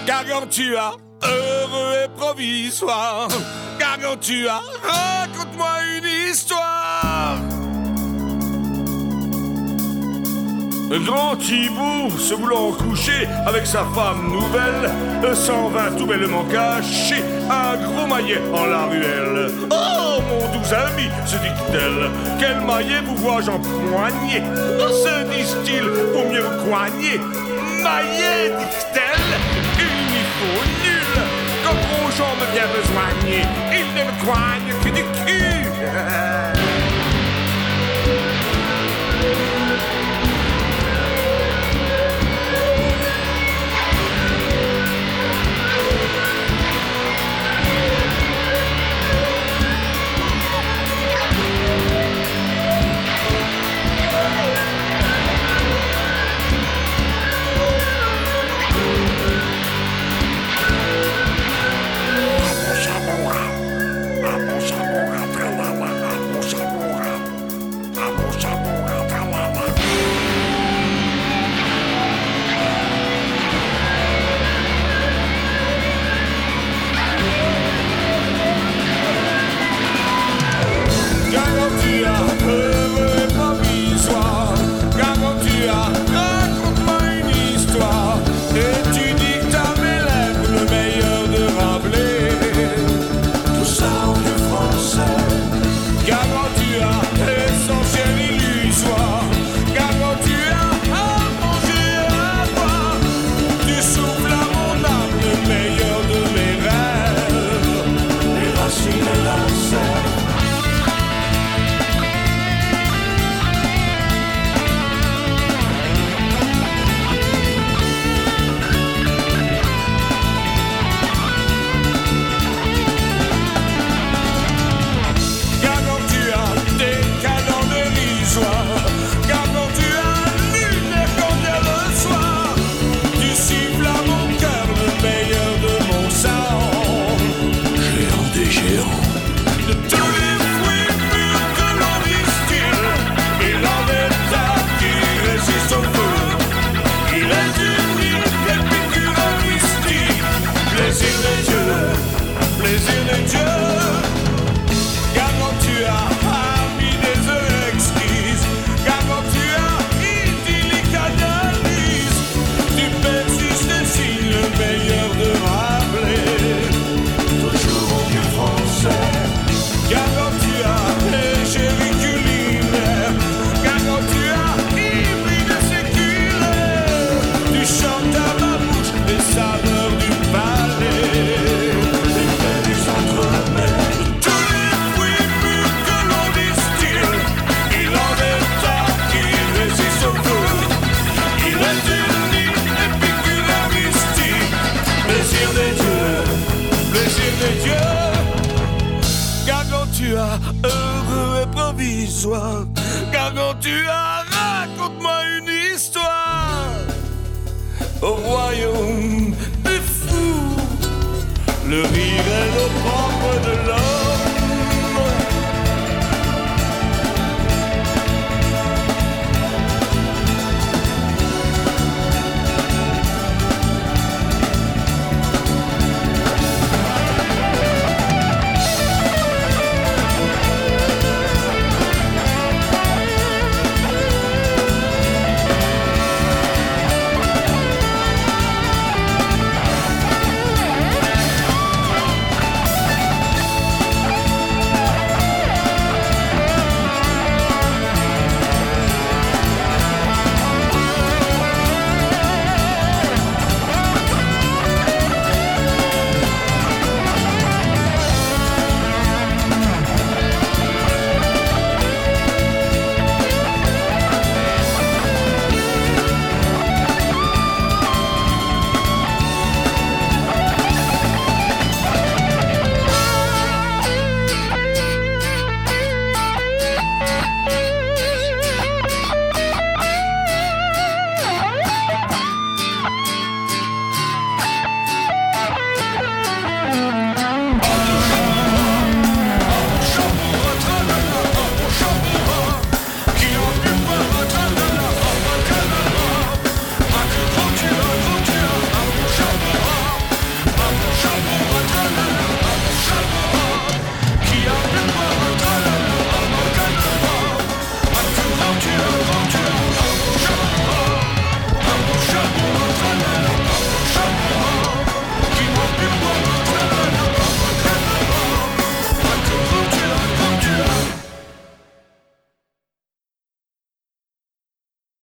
Gargantua, heureux et provisoire. Gargantua, raconte-moi une histoire. Le grand Thibaut, se voulant coucher avec sa femme nouvelle, s'en vint tout bellement cacher un gros maillet en la ruelle. « Oh, mon doux ami, se dit-elle, quel maillet vous vois-je empoigné? Se disent-ils pour mieux me coigner? Maillet, dit-elle, il n'y faut nul. Quand Grosjean me vient besoigner, il ne me coigne que du cul. » Gargantua, heureux et provisoire. Gargantua, raconte-moi une histoire. Au royaume des fous, le rire est le propre de l'homme.